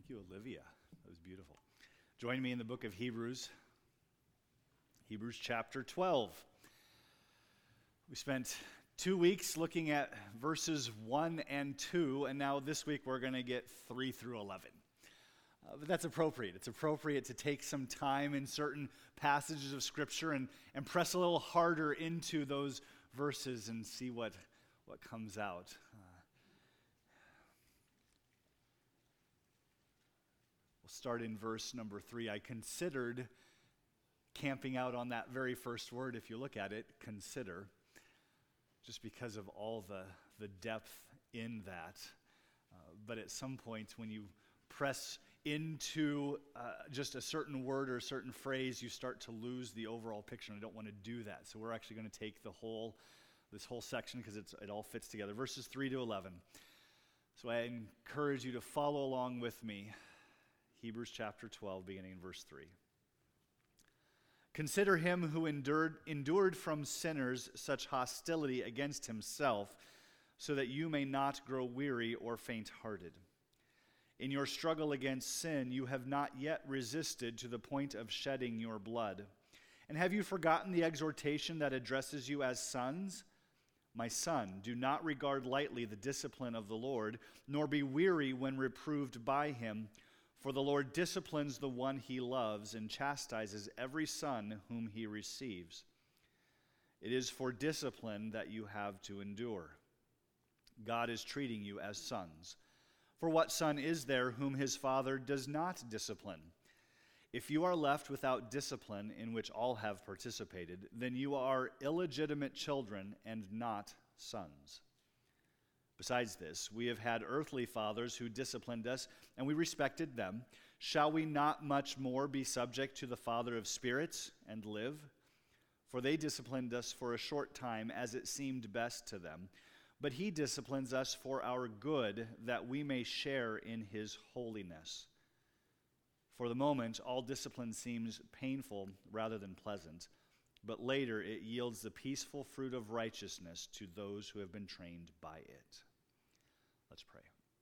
Thank you, Olivia. That was beautiful. Join me in the book of Hebrews, Hebrews chapter 12. We spent 2 weeks looking at verses 1 and 2, and now this week we're going to get 3 through 11. But that's appropriate. It's appropriate to take some time in certain passages of Scripture and press a little harder into those verses and see what comes out. We'll start in verse number 3. I considered camping out on that very first word, if you look at it, consider, just because of all the depth in that. But at some point, when you press into just a certain word or a certain phrase, you start to lose the overall picture, and I don't want to do that. So we're actually going to take this whole section because it all fits together. Verses 3 to 11. So I encourage you to follow along with me. Hebrews chapter 12, beginning in verse 3. Consider him who endured from sinners such hostility against himself, so that you may not grow weary or faint-hearted. In your struggle against sin, you have not yet resisted to the point of shedding your blood. And have you forgotten the exhortation that addresses you as sons? My son, do not regard lightly the discipline of the Lord, nor be weary when reproved by him. For the Lord disciplines the one he loves and chastises every son whom he receives. It is for discipline that you have to endure. God is treating you as sons. For what son is there whom his father does not discipline? If you are left without discipline in which all have participated, then you are illegitimate children and not sons. Besides this, we have had earthly fathers who disciplined us, and we respected them. Shall we not much more be subject to the Father of spirits and live? For they disciplined us for a short time as it seemed best to them. But he disciplines us for our good, that we may share in his holiness. For the moment, all discipline seems painful rather than pleasant, but later it yields the peaceful fruit of righteousness to those who have been trained by it. Let's pray.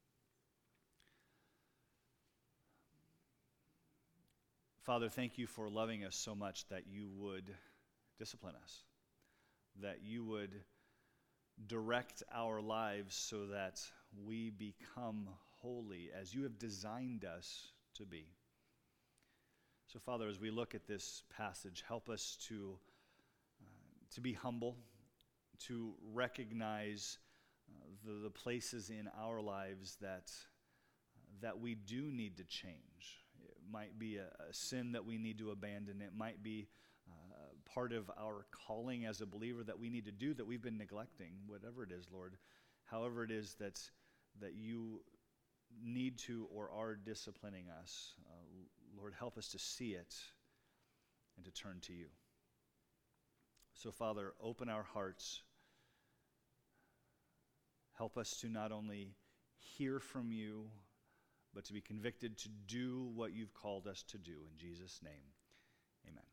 Father, thank you for loving us so much that you would discipline us, that you would direct our lives so that we become holy as you have designed us to be. So, Father, as we look at this passage, help us to be humble, to recognize the places in our lives that we do need to change. It might be a sin that we need to abandon. It might be part of our calling as a believer that we need to do that we've been neglecting, whatever it is, Lord. However it is that you need to or are disciplining us, Lord, help us to see it and to turn to you. So, Father, open our hearts. Help us to not only hear from you, but to be convicted to do what you've called us to do. In Jesus' name, amen.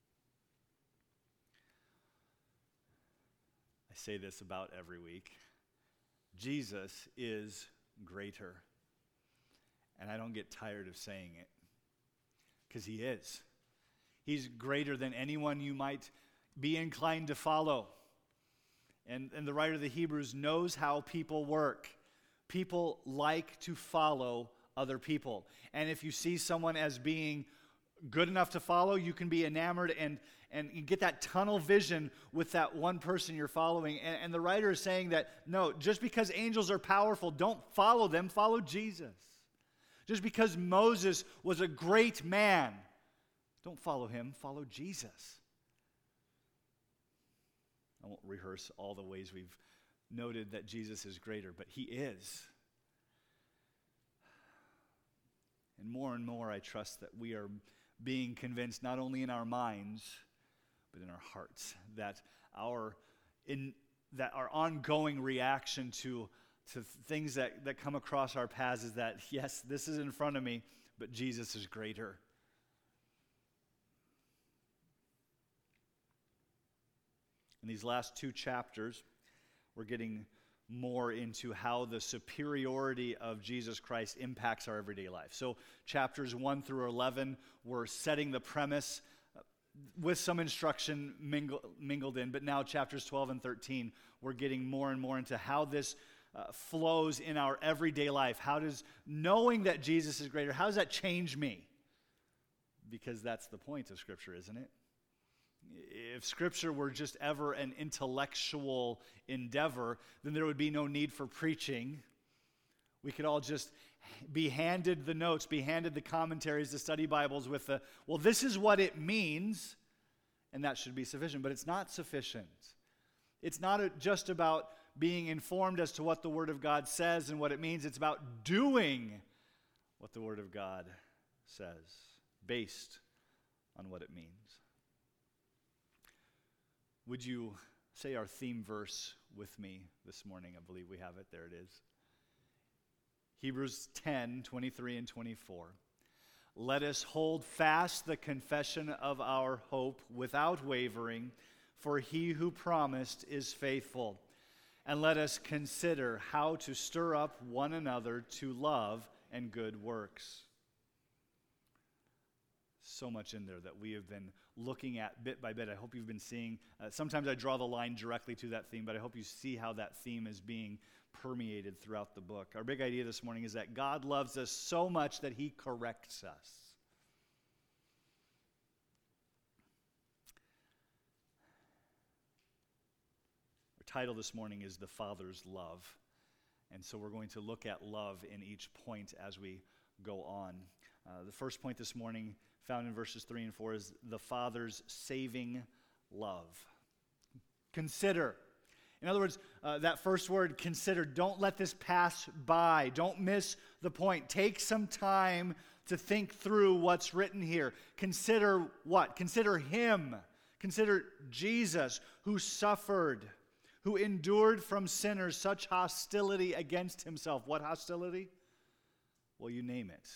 I say this about every week. Jesus is greater. And I don't get tired of saying it, because he is. He's greater than anyone you might be inclined to follow. And the writer of the Hebrews knows how people work. People like to follow other people. And if you see someone as being good enough to follow, you can be enamored and you get that tunnel vision with that one person you're following. And the writer is saying that, no, just because angels are powerful, don't follow them, follow Jesus. Just because Moses was a great man, don't follow him, follow Jesus. I won't rehearse all the ways we've noted that Jesus is greater, but he is. And more, I trust that we are being convinced, not only in our minds, but in our hearts, that our ongoing reaction to things that come across our paths is that, yes, this is in front of me, but Jesus is greater. In these last 2 chapters, we're getting more into how the superiority of Jesus Christ impacts our everyday life. So chapters 1 through 11, we're setting the premise with some instruction mingled in, but now chapters 12 and 13, we're getting more and more into how this flows in our everyday life. How does knowing that Jesus is greater, how does that change me? Because that's the point of Scripture, isn't it? If Scripture were just ever an intellectual endeavor, then there would be no need for preaching. We could all just be handed the notes, be handed the commentaries, the study Bibles with the, well, this is what it means, and that should be sufficient. But it's not sufficient. It's not just about being informed as to what the Word of God says and what it means. It's about doing what the Word of God says, based on what it means. Would you say our theme verse with me this morning? I believe we have it. There it is. Hebrews 10, 23 and 24. Let us hold fast the confession of our hope without wavering, for he who promised is faithful. And let us consider how to stir up one another to love and good works. So much in there that we have been looking at bit by bit. I hope you've been seeing. Sometimes I draw the line directly to that theme, but I hope you see how that theme is being permeated throughout the book. Our big idea this morning is that God loves us so much that he corrects us. Our title this morning is The Father's Love. And so we're going to look at love in each point as we go on. The first point this morning, found in verses 3 and 4, is the Father's saving love. Consider. In other words, that first word, consider, don't let this pass by. Don't miss the point. Take some time to think through what's written here. Consider what? Consider him. Consider Jesus, who suffered, who endured from sinners such hostility against himself. What hostility? Well, you name it.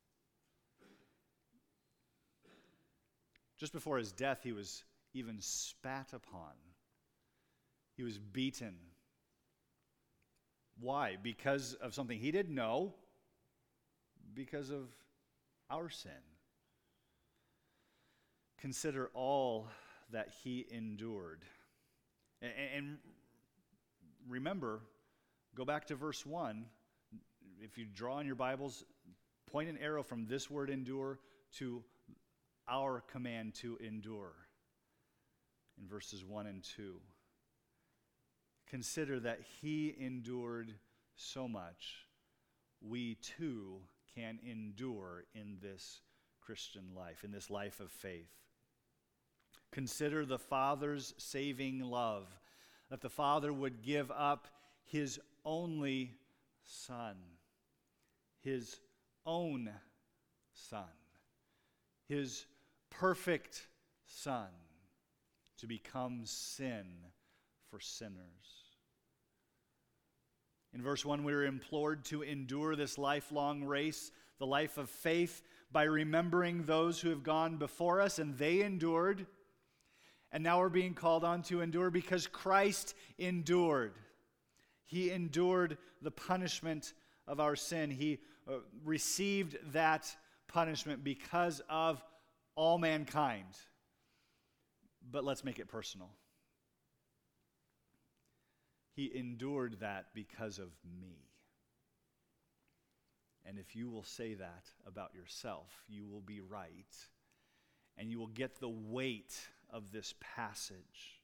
Just before his death, he was even spat upon. He was beaten. Why? Because of something he didn't know. Because of our sin. Consider all that he endured. And remember, go back to verse 1. If you draw in your Bibles, point an arrow from this word endure to our command to endure in verses 1 and 2. Consider that he endured so much, we too can endure in this Christian life, in this life of faith. Consider the Father's saving love, that the Father would give up his only Son, his own Son, his perfect Son, to become sin for sinners. In verse 1, we are implored to endure this lifelong race, the life of faith, by remembering those who have gone before us, and they endured. And now we're being called on to endure because Christ endured. He endured the punishment of our sin. He received that punishment because of all mankind. But let's make it personal. He endured that because of me. And if you will say that about yourself, you will be right. And you will get the weight of this passage.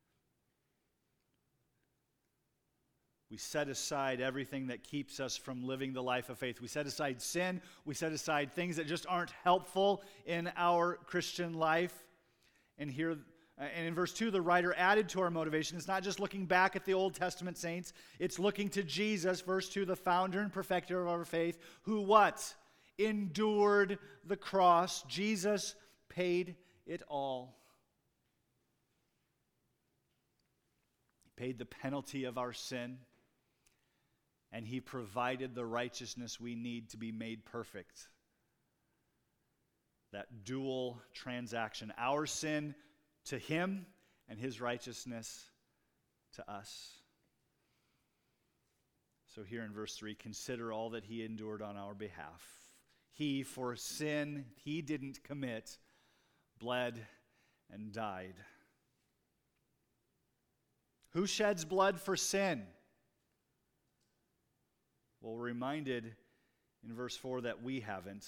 We set aside everything that keeps us from living the life of faith. We set aside sin. We set aside things that just aren't helpful in our Christian life. And here, and in verse 2, the writer added to our motivation. It's not just looking back at the Old Testament saints. It's looking to Jesus, verse 2, the founder and perfecter of our faith, who what? Endured the cross. Jesus paid it all. He paid the penalty of our sin, and he provided the righteousness we need to be made perfect. That dual transaction, our sin to him and his righteousness to us. So here in verse 3, consider all that he endured on our behalf. He, for sin he didn't commit, bled and died. Who sheds blood for sin? Well, we're reminded in verse 4 that we haven't.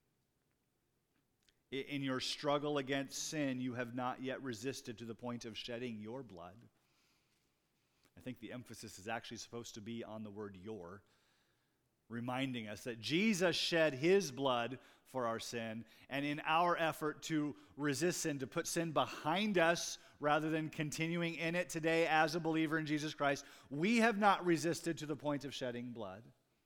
In your struggle against sin, you have not yet resisted to the point of shedding your blood. I think the emphasis is actually supposed to be on the word your, reminding us that Jesus shed his blood for our sin, and in our effort to resist sin, to put sin behind us rather than continuing in it today as a believer in Jesus Christ, we have not resisted to the point of shedding blood.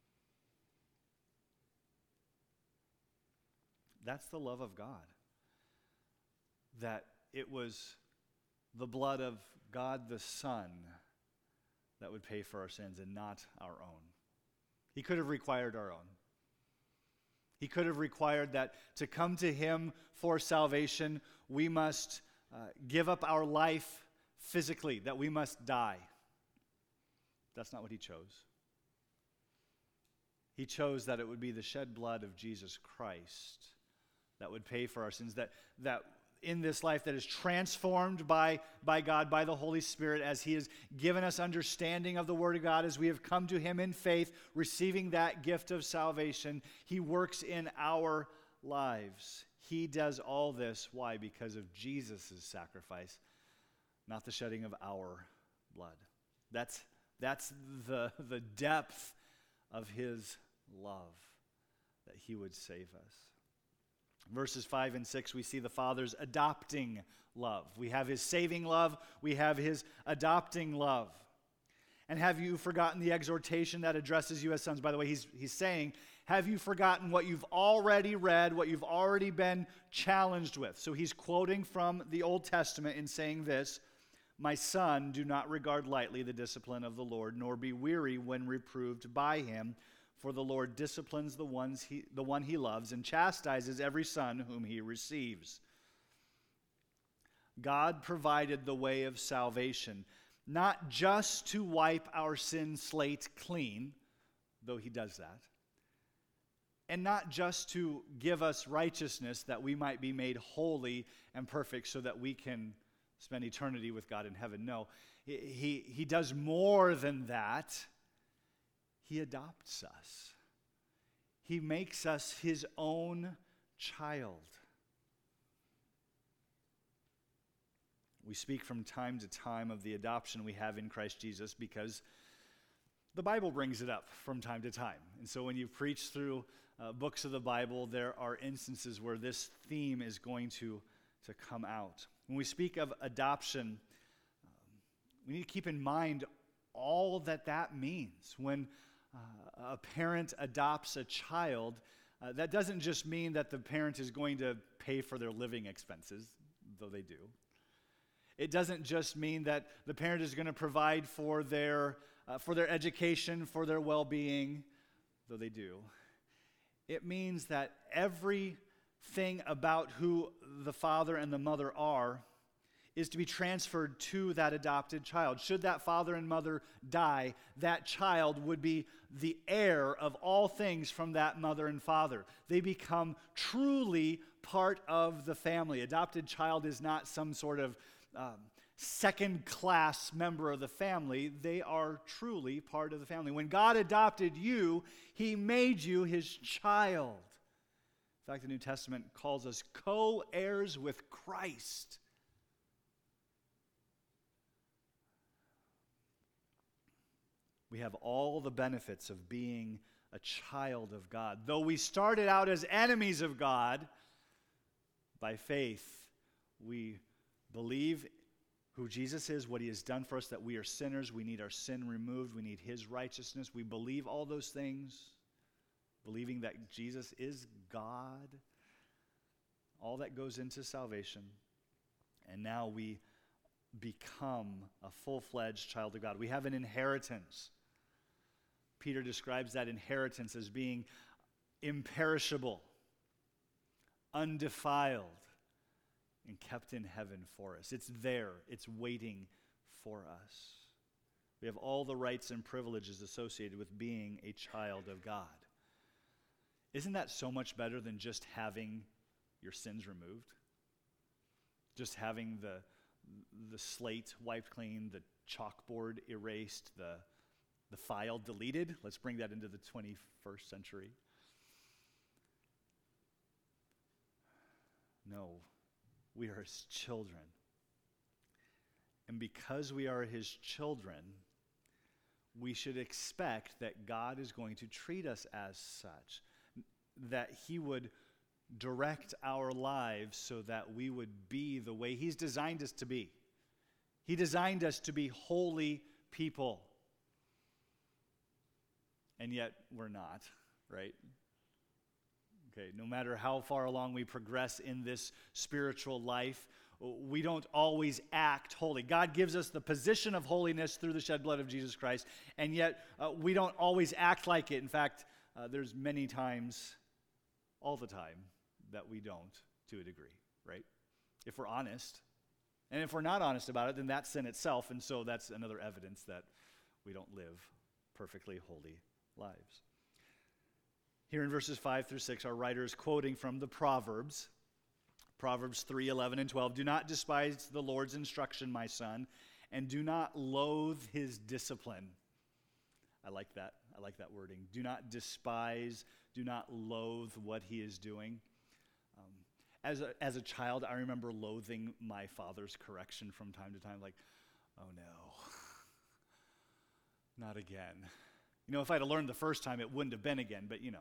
That's the love of God. That it was the blood of God the Son that would pay for our sins and not our own. He could have required our own. He could have required that to come to him for salvation, we must give up our life physically, that we must die. That's not what he chose. He chose that it would be the shed blood of Jesus Christ that would pay for our sins, that in this life that is transformed by God, by the Holy Spirit, as he has given us understanding of the Word of God, as we have come to him in faith, receiving that gift of salvation, he works in our lives. He does all this. Why? Because of Jesus' sacrifice, not the shedding of our blood. That's the depth of his love, that he would save us. Verses 5 and 6, we see the Father's adopting love. We have his saving love. We have his adopting love. And have you forgotten the exhortation that addresses you as sons? By the way, he's saying, have you forgotten what you've already read, what you've already been challenged with? So he's quoting from the Old Testament in saying this, my son, do not regard lightly the discipline of the Lord, nor be weary when reproved by him. For the Lord disciplines the one he loves and chastises every son whom he receives. God provided the way of salvation, not just to wipe our sin slate clean, though he does that, and not just to give us righteousness that we might be made holy and perfect so that we can spend eternity with God in heaven. No, he does more than that. He adopts us. He makes us his own child. We speak from time to time of the adoption we have in Christ Jesus because the Bible brings it up from time to time. And so when you preach through books of the Bible, there are instances where this theme is going to come out. When we speak of adoption, we need to keep in mind all that means. When a parent adopts a child, that doesn't just mean that the parent is going to pay for their living expenses, though they do. It doesn't just mean that the parent is going to provide for their education, for their well-being, though they do. It means that everything about who the father and the mother are is to be transferred to that adopted child. Should that father and mother die, that child would be the heir of all things from that mother and father. They become truly part of the family. Adopted child is not some sort of second-class member of the family. They are truly part of the family. When God adopted you, he made you his child. In fact, the New Testament calls us co-heirs with Christ. We have all the benefits of being a child of God. Though we started out as enemies of God, by faith, we believe who Jesus is, what he has done for us, that we are sinners, we need our sin removed, we need his righteousness. We believe all those things, believing that Jesus is God. All that goes into salvation. And now we become a full-fledged child of God. We have an inheritance. Peter describes that inheritance as being imperishable, undefiled, and kept in heaven for us. It's there. It's waiting for us. We have all the rights and privileges associated with being a child of God. Isn't that so much better than just having your sins removed? Just having the slate wiped clean, the chalkboard erased, the file deleted? Let's bring that into the 21st century. No, we are his children. And because we are his children, we should expect that God is going to treat us as such, that he would direct our lives so that we would be the way he's designed us to be. He designed us to be holy people. And yet we're not, right? Okay, no matter how far along we progress in this spiritual life, we don't always act holy. God gives us the position of holiness through the shed blood of Jesus Christ, and yet we don't always act like it. In fact, there's many times, all the time, that we don't to a degree, right? If we're honest. And if we're not honest about it, then that's sin itself, and so that's another evidence that we don't live perfectly holy lives. Here in verses 5 through 6, our writer is quoting from the Proverbs 3, 11, and 12. Do not despise the Lord's instruction, my son, and do not loathe his discipline. I like that. I like that wording. Do not despise, do not loathe what he is doing. As a child, I remember loathing my father's correction from time to time, like, oh no, not again. You know, if I'd have learned the first time, it wouldn't have been again, but you know.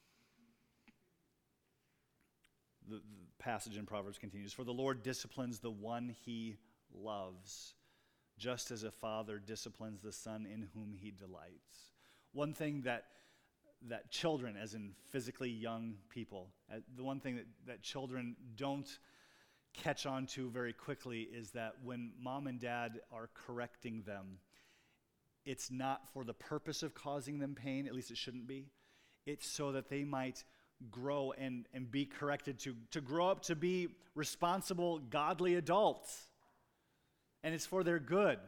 The passage in Proverbs continues, for the Lord disciplines the one he loves, just as a father disciplines the son in whom he delights. One thing that children, as in physically young people, the one thing that children don't catch on to very quickly is that when mom and dad are correcting them, it's not for the purpose of causing them pain, at least it shouldn't be. It's so that they might grow and be corrected, to grow up to be responsible, godly adults. And it's for their good.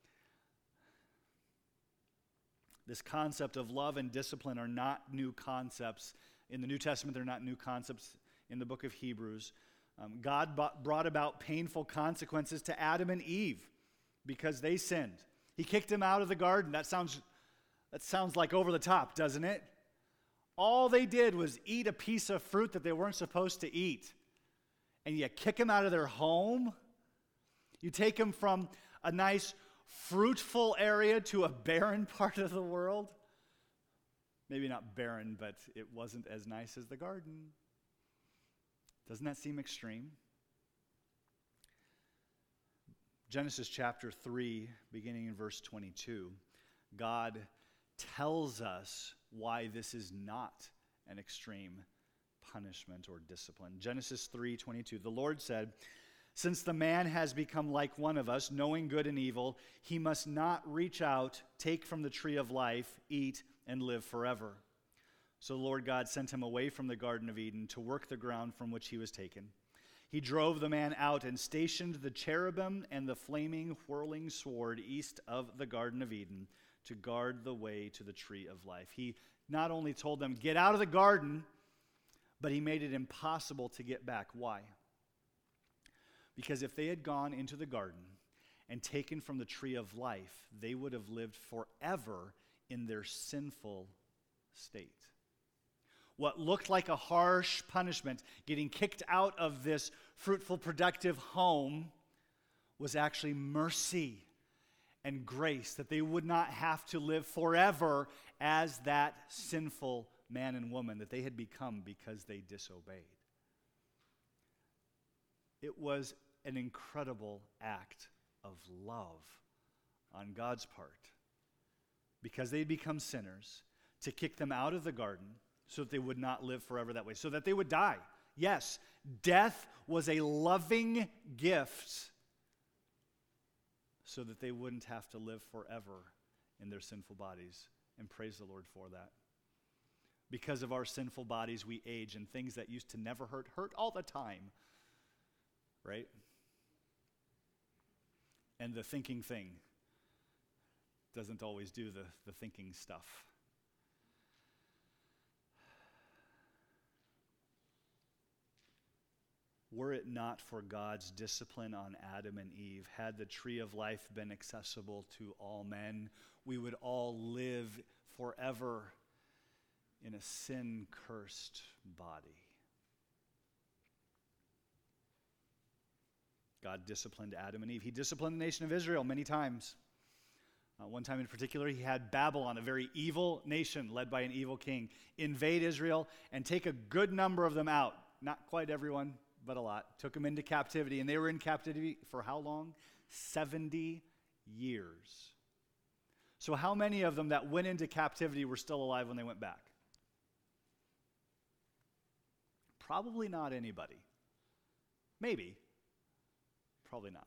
This concept of love and discipline are not new concepts. In the New Testament, they're not new concepts in the book of Hebrews. God brought about painful consequences to Adam and Eve because they sinned. He kicked them out of the garden. That sounds like over the top, doesn't it? All they did was eat a piece of fruit that they weren't supposed to eat. And you kick them out of their home. You take them from a nice, fruitful area to a barren part of the world. Maybe not barren, but it wasn't as nice as the garden. Doesn't that seem extreme? Genesis chapter 3, beginning in verse 22, God tells us why this is not an extreme punishment or discipline. Genesis 3:22, the Lord said, since the man has become like one of us, knowing good and evil, he must not reach out, take from the tree of life, eat, and live forever. So the Lord God sent him away from the Garden of Eden to work the ground from which he was taken. He drove the man out and stationed the cherubim and the flaming, whirling sword east of the Garden of Eden to guard the way to the tree of life. He not only told them, get out of the garden, but he made it impossible to get back. Why? Because if they had gone into the garden and taken from the tree of life, they would have lived forever in their sinful state. What looked like a harsh punishment, getting kicked out of this fruitful, productive home, was actually mercy and grace, that they would not have to live forever as that sinful man and woman that they had become because they disobeyed. It was an incredible act of love on God's part, because they'd become sinners, to kick them out of the garden so that they would not live forever that way, so that they would die. Yes, death was a loving gift so that they wouldn't have to live forever in their sinful bodies. And praise the Lord for that. Because of our sinful bodies, we age, and things that used to never hurt all the time. Right? And the thinking thing, doesn't always do the thinking stuff. Were it not for God's discipline on Adam and Eve, had the tree of life been accessible to all men, we would all live forever in a sin-cursed body. God disciplined Adam and Eve. He disciplined the nation of Israel many times. One time in particular, he had Babylon, a very evil nation led by an evil king, invade Israel and take a good number of them out. Not quite everyone, but a lot. Took them into captivity, and they were in captivity for how long? 70 years. So how many of them that went into captivity were still alive when they went back? Probably not anybody. Maybe. Probably not.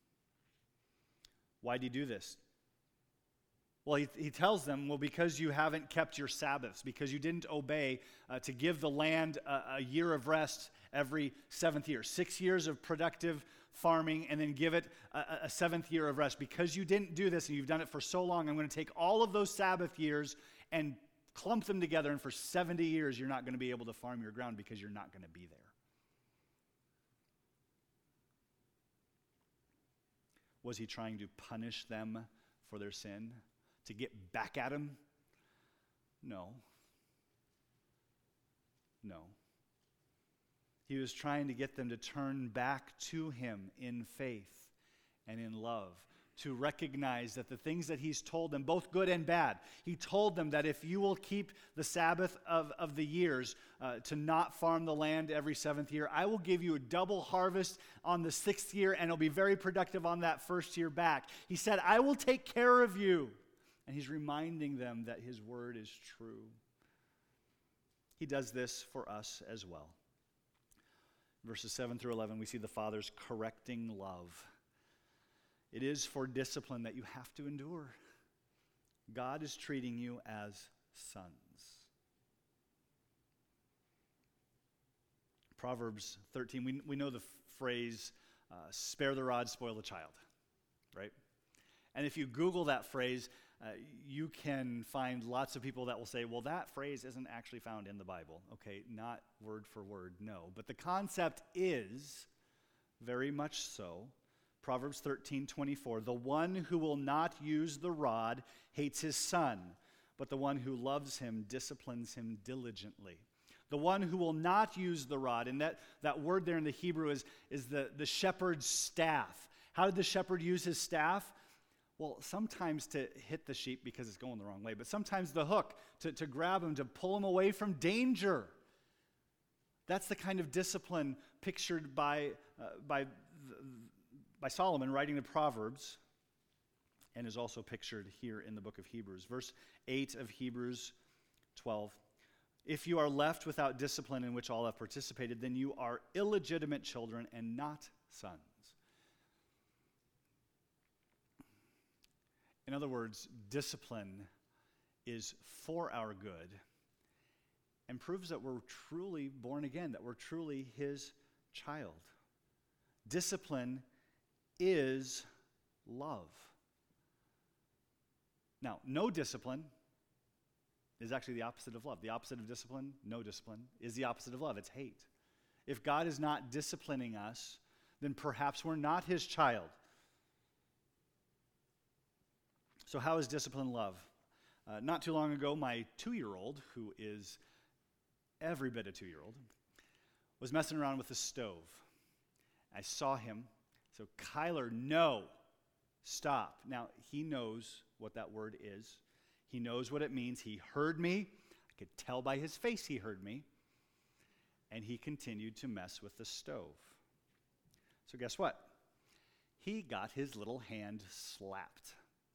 Why did he do this? Well, he tells them, well, because you haven't kept your Sabbaths, because you didn't obey to give the land a year of rest every seventh year. 6 years of productive farming, and then give it a seventh year of rest. Because you didn't do this, and you've done it for so long, I'm going to take all of those Sabbath years and clump them together, and for 70 years, you're not going to be able to farm your ground because you're not going to be there. Was he trying to punish them for their sin? To get back at them? No. No. He was trying to get them to turn back to him in faith and in love, to recognize that the things that he's told them, both good and bad, he told them that if you will keep the Sabbath of the years, to not farm the land every seventh year, I will give you a double harvest on the sixth year, and it'll be very productive on that first year back. He said, I will take care of you. And he's reminding them that his word is true. He does this for us as well. Verses 7 through 11, we see the Father's correcting love. It is for discipline that you have to endure. God is treating you as sons. Proverbs 13, we know the phrase, spare the rod, spoil the child, right? And if you Google that phrase, you can find lots of people that will say, well, that phrase isn't actually found in the Bible. Okay, not word for word, no. But the concept is very much so. Proverbs 13:24, the one who will not use the rod hates his son, but the one who loves him disciplines him diligently. The one who will not use the rod, and that word there in the Hebrew is the shepherd's staff. How did the shepherd use his staff? Well, sometimes to hit the sheep because it's going the wrong way, but sometimes the hook to grab him, to pull him away from danger. That's the kind of discipline pictured by Solomon writing the Proverbs, and is also pictured here in the book of Hebrews. Verse 8 of Hebrews 12. If you are left without discipline in which all have participated, then you are illegitimate children and not sons. In other words, discipline is for our good and proves that we're truly born again, that we're truly his child. Discipline is love. Now, no discipline is actually the opposite of love. The opposite of discipline, no discipline, is the opposite of love. It's hate. If God is not disciplining us, then perhaps we're not his child. So how is discipline love? Not too long ago, my 2-year-old, who is every bit a 2-year-old, was messing around with the stove. I saw him. So, Kyler, no, stop. Now, he knows what that word is. He knows what it means. He heard me. I could tell by his face he heard me. And he continued to mess with the stove. So guess what? He got his little hand slapped.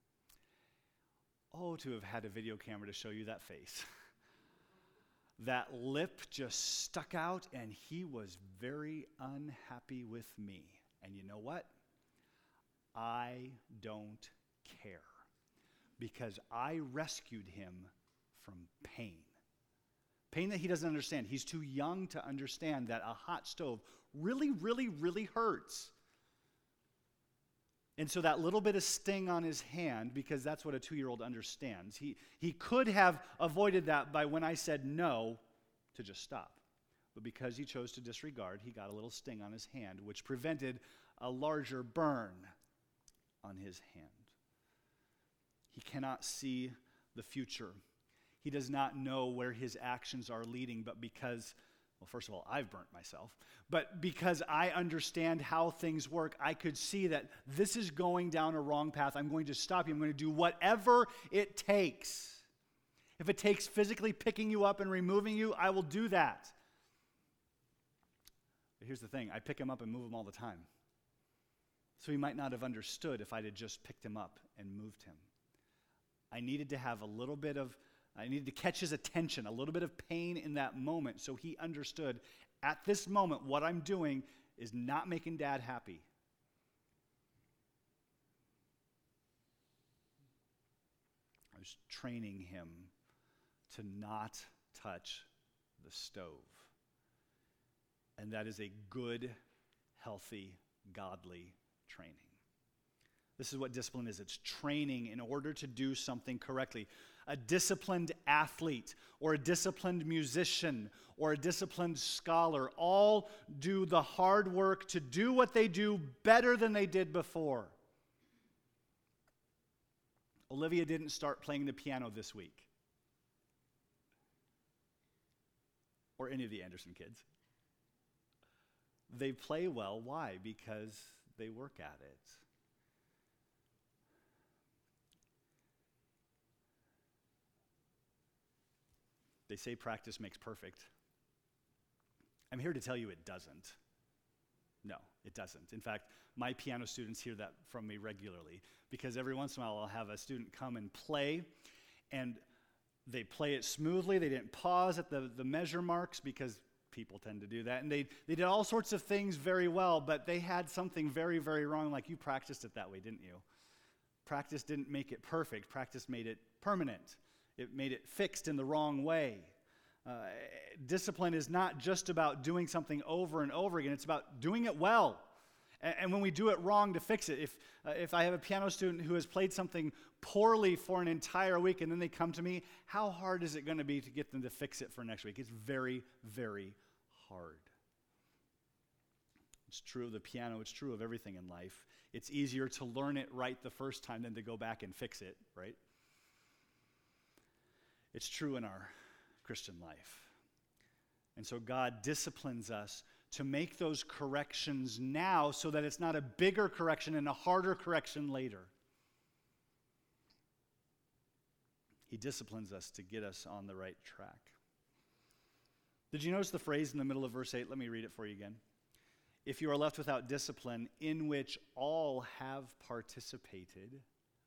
Oh, to have had a video camera to show you that face. That lip just stuck out, and he was very unhappy with me. And you know what? I don't care, because I rescued him from pain. Pain that he doesn't understand. He's too young to understand that a hot stove really, really, really hurts. And so that little bit of sting on his hand, because that's what a 2-year-old understands, he could have avoided that by when I said no to just stop. But because he chose to disregard, he got a little sting on his hand, which prevented a larger burn on his hand. He cannot see the future. He does not know where his actions are leading, but because, well, first of all, I've burnt myself, but because I understand how things work, I could see that this is going down a wrong path. I'm going to stop you. I'm going to do whatever it takes. If it takes physically picking you up and removing you, I will do that. But here's the thing, I pick him up and move him all the time. So he might not have understood if I'd have just picked him up and moved him. I needed to catch his attention, a little bit of pain in that moment, so he understood at this moment what I'm doing is not making Dad happy. I was training him to not touch the stove. And that is a good, healthy, godly training. This is what discipline is. It's training in order to do something correctly. A disciplined athlete or a disciplined musician or a disciplined scholar all do the hard work to do what they do better than they did before. Olivia didn't start playing the piano this week. Or any of the Anderson kids. They play well. Why? Because they work at it. They say practice makes perfect. I'm here to tell you it doesn't. No, it doesn't. In fact, my piano students hear that from me regularly because every once in a while I'll have a student come and play, and they play it smoothly. They didn't pause at the measure marks because people tend to do that. And they did all sorts of things very well, but they had something very, very wrong, like you practiced it that way, didn't you? Practice didn't make it perfect. Practice made it permanent. It made it fixed in the wrong way. Discipline is not just about doing something over and over again. It's about doing it well. And when we do it wrong, to fix it. If I have a piano student who has played something poorly for an entire week and then they come to me, how hard is it going to be to get them to fix it for next week? It's very, very hard. It's true of the piano. It's true of everything in life. It's easier to learn it right the first time than to go back and fix it, right? It's true in our Christian life. And so God disciplines us to make those corrections now so that it's not a bigger correction and a harder correction later. He disciplines us to get us on the right track. Did you notice the phrase in the middle of verse 8? Let me read it for you again. If you are left without discipline, in which all have participated.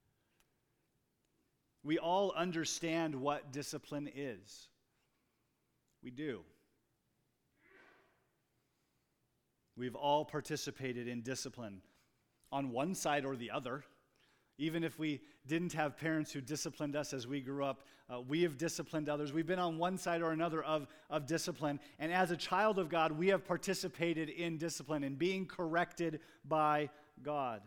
We all understand what discipline is. We do. We've all participated in discipline on one side or the other. Even if we didn't have parents who disciplined us as we grew up, we have disciplined others. We've been on one side or another of discipline. And as a child of God, we have participated in discipline and being corrected by God.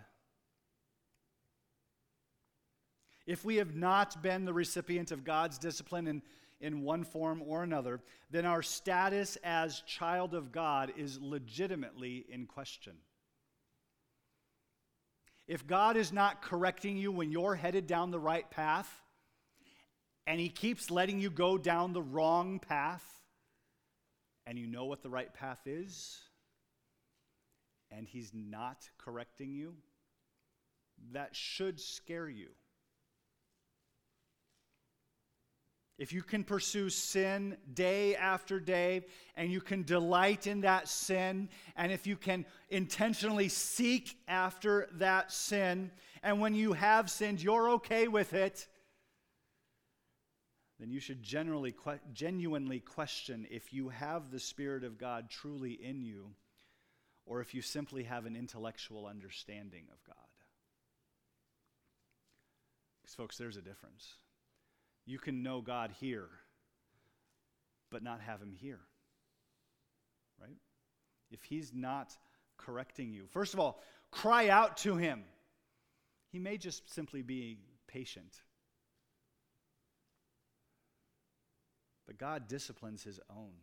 If we have not been the recipient of God's discipline in one form or another, then our status as child of God is legitimately in question. If God is not correcting you when you're headed down the right path, and He keeps letting you go down the wrong path, and you know what the right path is, and He's not correcting you, that should scare you. If you can pursue sin day after day, and you can delight in that sin, and if you can intentionally seek after that sin, and when you have sinned, you're okay with it, then you should genuinely question if you have the Spirit of God truly in you, or if you simply have an intellectual understanding of God. Because, folks, there's a difference. You can know God here, but not have Him here, right? If He's not correcting you, first of all, cry out to Him. He may just simply be patient. But God disciplines his own.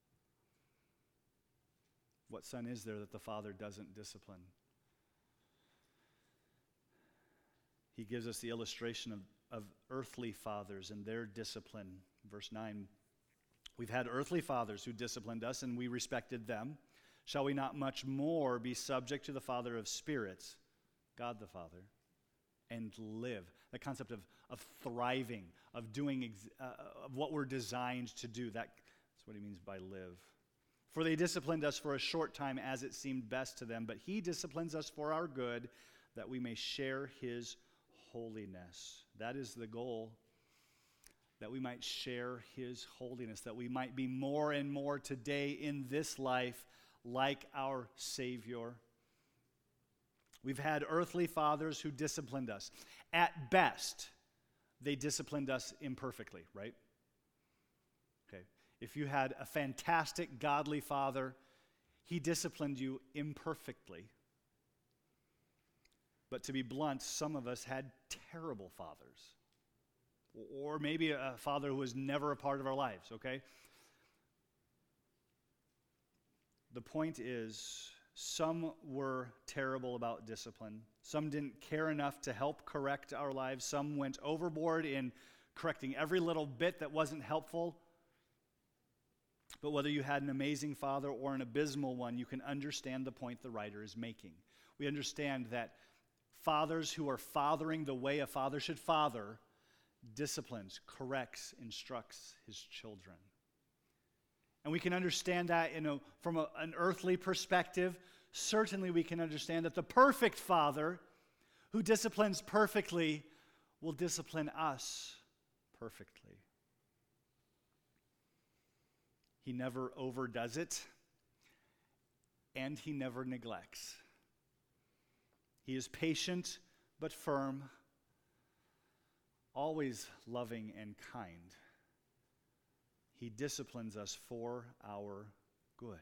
What son is there that the Father doesn't discipline? He gives us the illustration of earthly fathers and their discipline. Verse 9, we've had earthly fathers who disciplined us, and we respected them. Shall we not much more be subject to the Father of spirits, God the Father, and live? The concept of thriving, of doing of what we're designed to do. That's what he means by live. For they disciplined us for a short time as it seemed best to them, but he disciplines us for our good, that we may share his holiness. That is the goal, that we might share his holiness, that we might be more and more today in this life like our Savior. We've had earthly fathers who disciplined us. At best, they disciplined us imperfectly, right? Okay. If you had a fantastic godly father, he disciplined you imperfectly. But to be blunt, some of us had terrible fathers. Or maybe a father who was never a part of our lives, okay? The point is, some were terrible about discipline. Some didn't care enough to help correct our lives. Some went overboard in correcting every little bit that wasn't helpful. But whether you had an amazing father or an abysmal one, you can understand the point the writer is making. We understand that fathers who are fathering the way a father should father disciplines, corrects, instructs his children. And we can understand that from an earthly perspective. Certainly we can understand that the perfect father who disciplines perfectly will discipline us perfectly. He never overdoes it, and he never neglects. He is patient but firm, always loving and kind. He disciplines us for our good.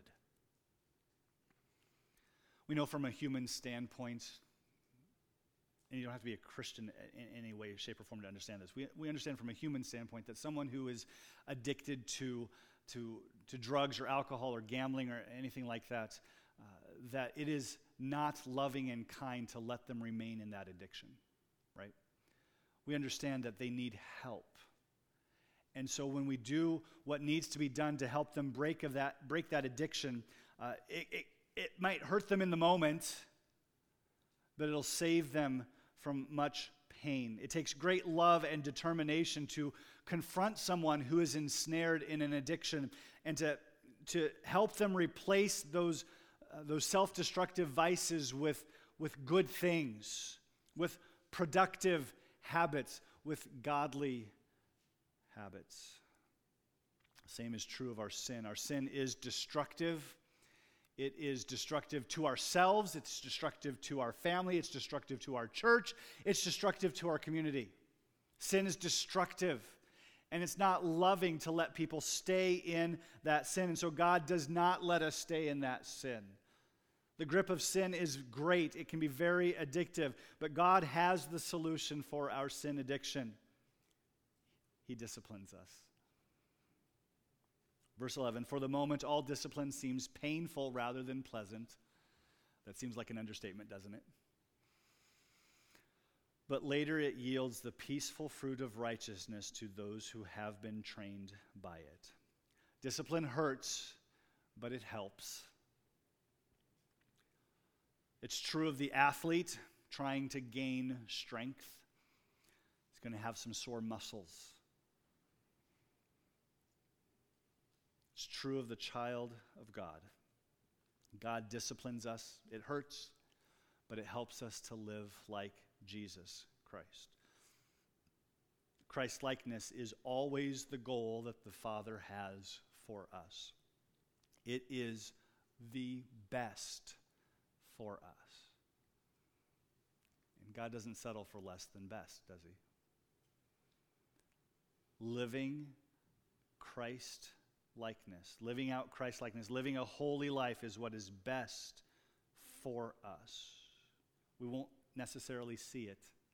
We know from a human standpoint, and you don't have to be a Christian in any way, shape, or form to understand this. We understand from a human standpoint that someone who is addicted to drugs or alcohol or gambling or anything like that, that it is not loving and kind to let them remain in that addiction, right? We understand that they need help. And so when we do what needs to be done to help them break that addiction, it might hurt them in the moment, but it'll save them from much pain. It takes great love and determination to confront someone who is ensnared in an addiction and to help them replace those self-destructive vices with good things, with productive habits, with godly habits. Same is true of our sin. Our sin is destructive. It is destructive to ourselves. It's destructive to our family. It's destructive to our church. It's destructive to our community. Sin is destructive. And it's not loving to let people stay in that sin. And so God does not let us stay in that sin. The grip of sin is great. It can be very addictive. But God has the solution for our sin addiction. He disciplines us. Verse 11, for the moment, all discipline seems painful rather than pleasant. That seems like an understatement, doesn't it? But later it yields the peaceful fruit of righteousness to those who have been trained by it. Discipline hurts, but it helps. It's true of the athlete trying to gain strength. He's going to have some sore muscles. It's true of the child of God. God disciplines us. It hurts, but it helps us to live like Jesus Christ. Christ-likeness is always the goal that the Father has for us. It is the best for us. And God doesn't settle for less than best, does he? Living Christ-likeness, living out Christ-likeness, living a holy life is what is best for us. We won't necessarily see it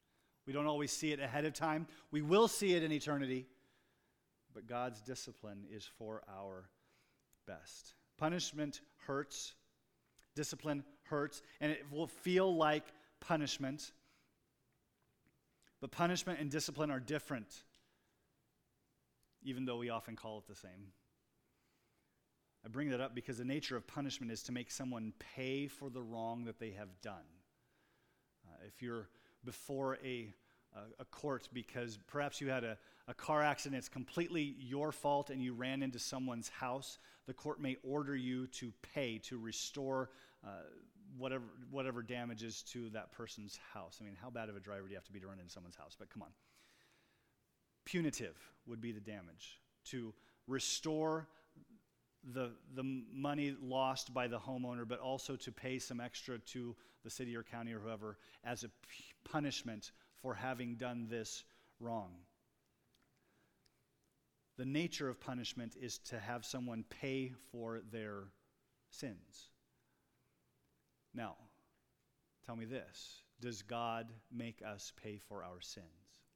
We don't always see it ahead of time. We will see it in eternity. But God's discipline is for our best. Punishment hurts. Discipline hurts. And it will feel like punishment. But punishment and discipline are different, even though we often call it the same. I bring that up because the nature of punishment is to make someone pay for the wrong that they have done. If you're before a court because perhaps you had a car accident, it's completely your fault, and you ran into someone's house, the court may order you to pay to restore whatever damages to that person's house. I mean, how bad of a driver do you have to be to run into someone's house? But come on. Punitive would be the damage. To restore the money lost by the homeowner, but also to pay some extra to the city or county or whoever as a punishment for having done this wrong. The nature of punishment is to have someone pay for their sins. Now, tell me this. Does God make us pay for our sins?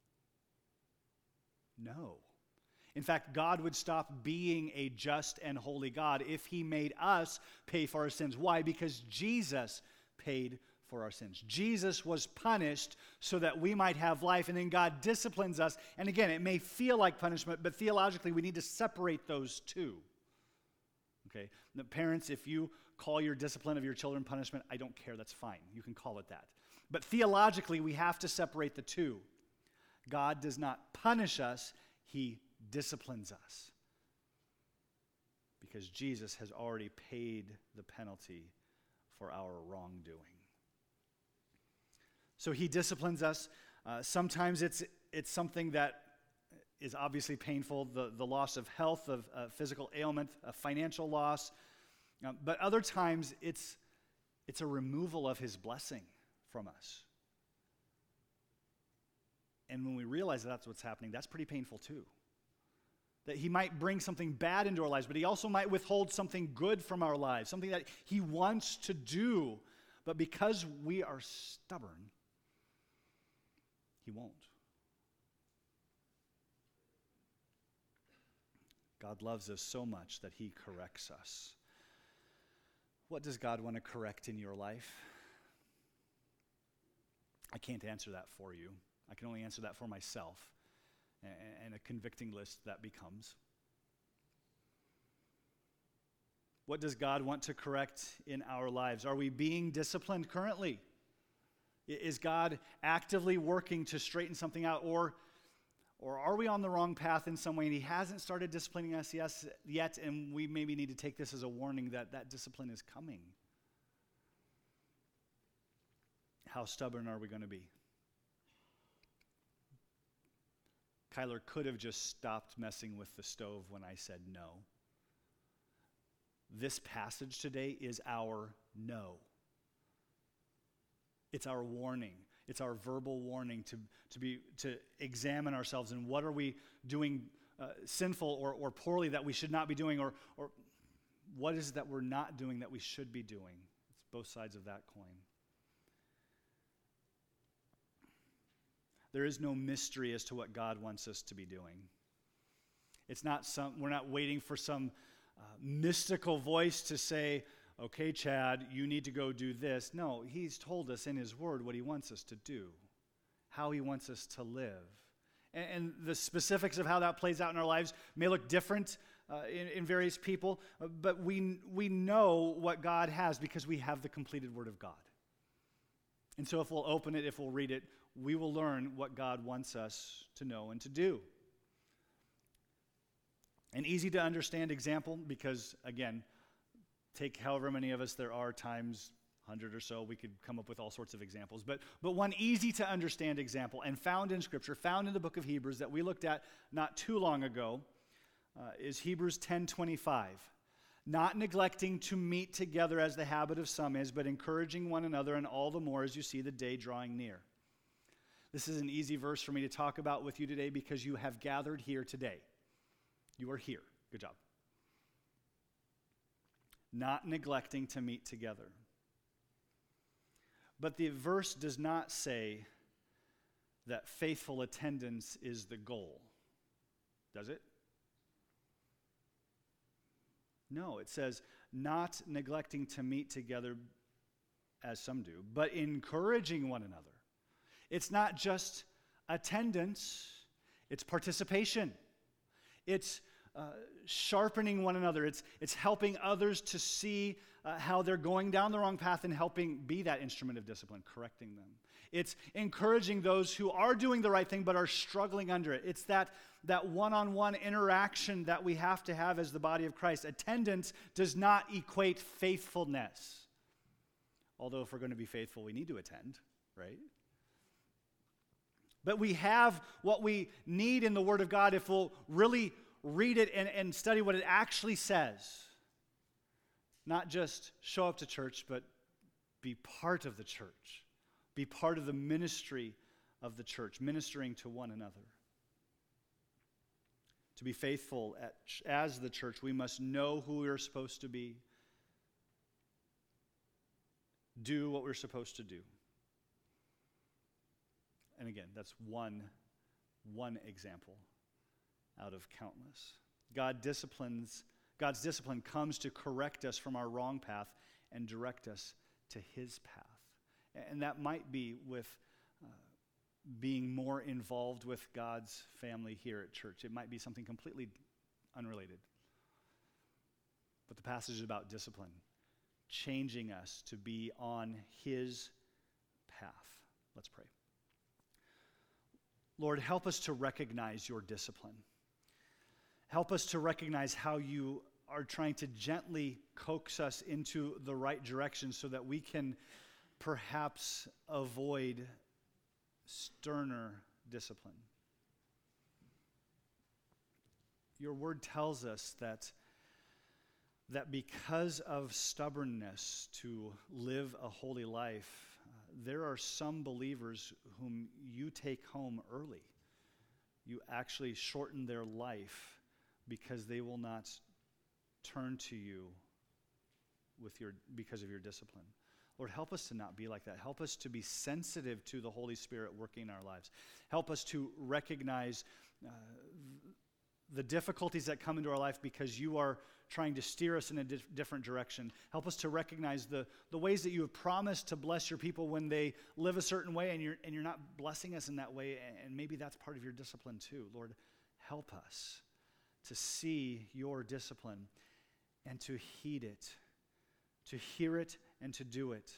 No. In fact, God would stop being a just and holy God if he made us pay for our sins. Why? Because Jesus paid for our sins. Jesus was punished so that we might have life, and then God disciplines us. And again, it may feel like punishment, but theologically we need to separate those two. Okay? The parents, if you call your discipline of your children punishment, I don't care, that's fine. You can call it that. But theologically, we have to separate the two. God does not punish us, he disciplines us. Because Jesus has already paid the penalty for our wrongdoing. So he disciplines us. Sometimes it's something that is obviously painful, the loss of health, of physical ailment, a financial loss. But other times it's a removal of his blessing from us. And when we realize that's what's happening, that's pretty painful too. That he might bring something bad into our lives, but he also might withhold something good from our lives, something that he wants to do. But because we are stubborn, he won't. God loves us so much that he corrects us. What does God want to correct in your life? I can't answer that for you. I can only answer that for myself, and a convicting list that becomes. What does God want to correct in our lives? Are we being disciplined currently? Is God actively working to straighten something out, or are we on the wrong path in some way and he hasn't started disciplining us yet, and we maybe need to take this as a warning that discipline is coming? How stubborn are we going to be? Kyler could have just stopped messing with the stove when I said no. This passage today is our no. It's our warning. It's our verbal warning to examine ourselves and what are we doing sinful or poorly that we should not be doing, or what is it that we're not doing that we should be doing. It's both sides of that coin. There is no mystery as to what God wants us to be doing. It's not we're not waiting for some mystical voice to say, okay, Chad, you need to go do this. No, he's told us in his word what he wants us to do, how he wants us to live. And the specifics of how that plays out in our lives may look different in various people, but we know what God has because we have the completed word of God. And so if we'll open it, if we'll read it, we will learn what God wants us to know and to do. An easy to understand example, because again, take however many of us there are times 100 or so, we could come up with all sorts of examples. But one easy to understand example, and found in Scripture, found in the book of Hebrews that we looked at not too long ago, is Hebrews 10:25. Not neglecting to meet together as the habit of some is, but encouraging one another, and all the more as you see the day drawing near. This is an easy verse for me to talk about with you today because you have gathered here today. You are here. Good job. Not neglecting to meet together. But the verse does not say that faithful attendance is the goal. Does it? No, it says, not neglecting to meet together as some do, but encouraging one another. It's not just attendance, it's participation. It's sharpening one another. It's helping others to see how they're going down the wrong path and helping be that instrument of discipline, correcting them. It's encouraging those who are doing the right thing but are struggling under it. It's that one-on-one interaction that we have to have as the body of Christ. Attendance does not equate faithfulness. Although if we're going to be faithful, we need to attend, right? But we have what we need in the Word of God if we'll really read it and study what it actually says. Not just show up to church, but be part of the church. Be part of the ministry of the church, ministering to one another. To be faithful as the church, we must know who we're supposed to be, do what we're supposed to do. And again, that's one example out of countless. God's discipline comes to correct us from our wrong path and direct us to His path. And that might be with being more involved with God's family here at church. It might be something completely unrelated. But the passage is about discipline, changing us to be on His path. Let's pray. Lord, help us to recognize your discipline. Help us to recognize how you are trying to gently coax us into the right direction so that we can perhaps avoid sterner discipline. Your word tells us that because of stubbornness to live a holy life, there are some believers whom you take home early. You actually shorten their life because they will not turn to you because of your discipline. Lord, help us to not be like that. Help us to be sensitive to the Holy Spirit working in our lives. Help us to recognize the difficulties that come into our life because you are trying to steer us in a different direction. Help us to recognize the ways that you have promised to bless your people when they live a certain way and you're not blessing us in that way, and maybe that's part of your discipline too. Lord, help us to see your discipline and to heed it, to hear it and to do it.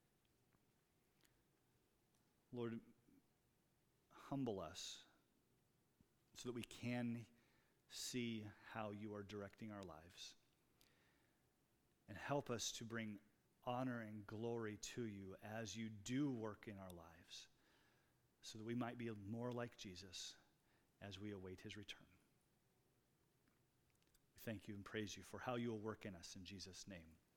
Lord, humble us so that we can see how you are directing our lives. And help us to bring honor and glory to you as you do work in our lives, so that we might be more like Jesus as we await his return. We thank you and praise you for how you will work in us. In Jesus' name.